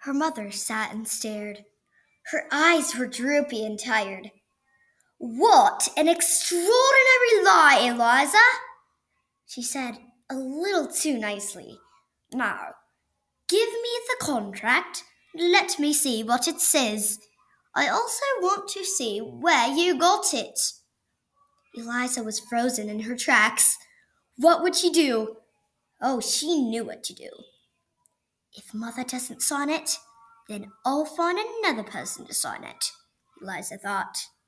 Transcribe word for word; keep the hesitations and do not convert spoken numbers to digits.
Her mother sat and stared. Her eyes were droopy and tired. "What an extraordinary lie, Eliza," she said a little too nicely. "Now, give me the contract. Let me see what it says. I also want to see where you got it." Eliza was frozen in her tracks. What would she do? Oh, she knew what to do. "If Mother doesn't sign it, then I'll find another person to sign it," Eliza thought.